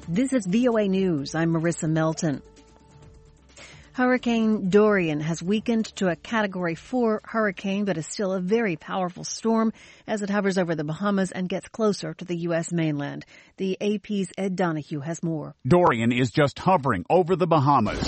This is VOA News. I'm Marissa Melton. Hurricane Dorian has weakened to a Category 4 hurricane, but is still a very powerful storm as it hovers over the Bahamas and gets closer to the U.S. mainland. The AP's Ed Donahue has more. Dorian is just hovering over the Bahamas.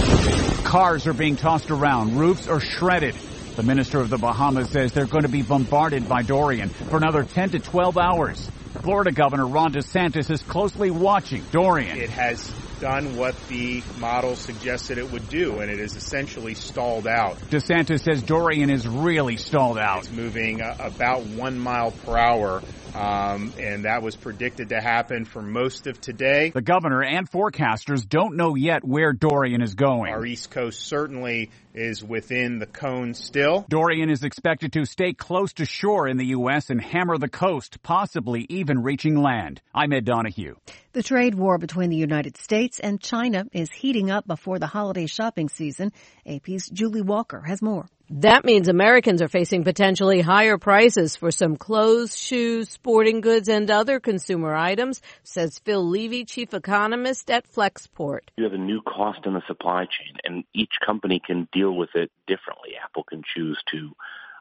Cars are being tossed around. Roofs are shredded. The minister of the Bahamas says they're going to be bombarded by Dorian for another 10 to 12 hours. Florida Governor Ron DeSantis is closely watching Dorian. It has done what the model suggested it would do, and it is essentially stalled out. DeSantis says Dorian is really stalled out. It's moving about 1 mile per hour, and that was predicted to happen for most of today. The governor and forecasters don't know yet where Dorian is going. Our East Coast certainly is within the cone still. Dorian is expected to stay close to shore in the U.S. and hammer the coast, possibly even reaching land. I'm Ed Donahue. The trade war between the United States and China is heating up before the holiday shopping season. AP's Julie Walker has more. That means Americans are facing potentially higher prices for some clothes, shoes, sporting goods, and other consumer items, says Phil Levy, chief economist at Flexport. You have a new cost in the supply chain, and each company can deal with it differently. Apple can choose to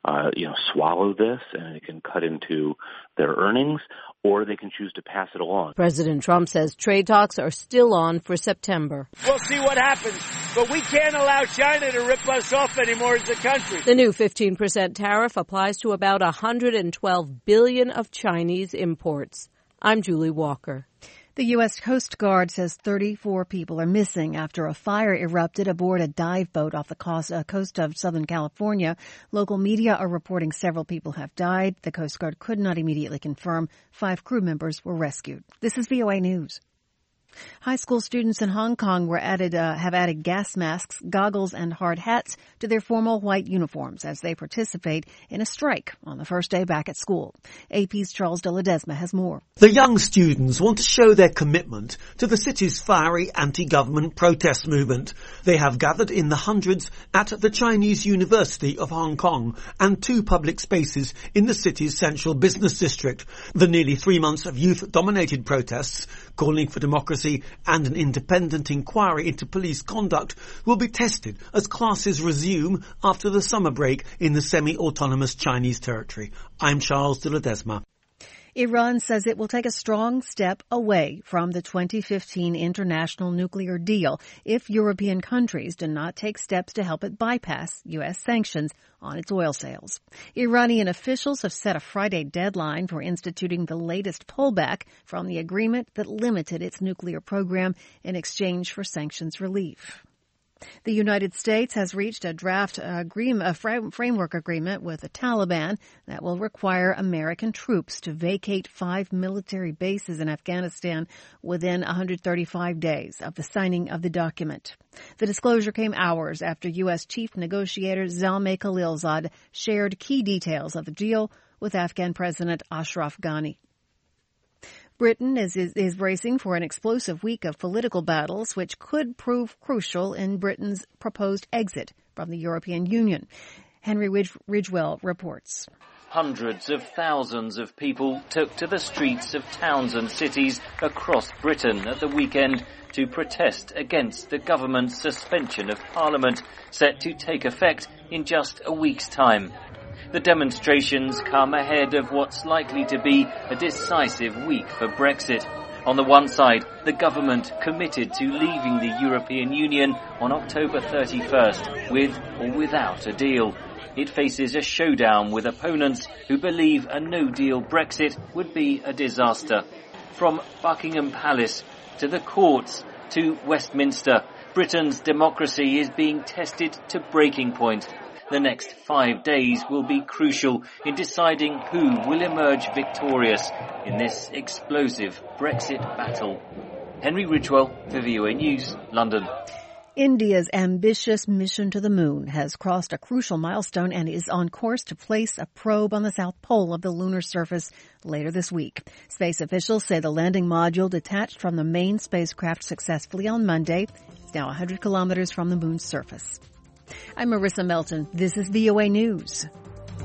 swallow this, and it can cut into their earnings, or they can choose to pass it along. President Trump says trade talks are still on for September. We'll see what happens, but we can't allow China to rip us off anymore as a country. The new 15% tariff applies to about $112 billion of Chinese imports. I'm Julie Walker. The U.S. Coast Guard says 34 people are missing after a fire erupted aboard a dive boat off the coast of Southern California. Local media are reporting several people have died. The Coast Guard could not immediately confirm 5 crew members were rescued. This is VOA News. High school students in Hong Kong have added gas masks, goggles, and hard hats to their formal white uniforms as they participate in a strike on the first day back at school. AP's Charles de Ledesma has more. The young students want to show their commitment to the city's fiery anti-government protest movement. They have gathered in the hundreds at the Chinese University of Hong Kong and 2 public spaces in the city's central business district. The nearly 3 months of youth-dominated protests, calling for democracy and an independent inquiry into police conduct, will be tested as classes resume after the summer break in the semi-autonomous Chinese territory. I'm Charles de Ledesma. Iran says it will take a strong step away from the 2015 international nuclear deal if European countries do not take steps to help it bypass U.S. sanctions on its oil sales. Iranian officials have set a Friday deadline for instituting the latest pullback from the agreement that limited its nuclear program in exchange for sanctions relief. The United States has reached a draft framework agreement with the Taliban that will require American troops to vacate 5 military bases in Afghanistan within 135 days of the signing of the document. The disclosure came hours after U.S. Chief Negotiator Zalmay Khalilzad shared key details of the deal with Afghan President Ashraf Ghani. Britain is bracing for an explosive week of political battles, which could prove crucial in Britain's proposed exit from the European Union. Henry Ridgewell reports. Hundreds of thousands of people took to the streets of towns and cities across Britain at the weekend to protest against the government's suspension of Parliament, set to take effect in just a week's time. The demonstrations come ahead of what's likely to be a decisive week for Brexit. On the one side, the government committed to leaving the European Union on October 31st, with or without a deal. It faces a showdown with opponents who believe a no-deal Brexit would be a disaster. From Buckingham Palace to the courts to Westminster, Britain's democracy is being tested to breaking point. The next 5 days will be crucial in deciding who will emerge victorious in this explosive Brexit battle. Henry Ridgewell for VOA News, London. India's ambitious mission to the moon has crossed a crucial milestone and is on course to place a probe on the south pole of the lunar surface later this week. Space officials say the landing module detached from the main spacecraft successfully on Monday. It's now 100 kilometers from the moon's surface. I'm Marissa Melton. This is VOA News.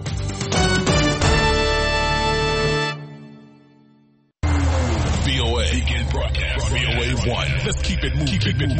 VOA Weekend broadcast. VOA1. Let's keep it moving.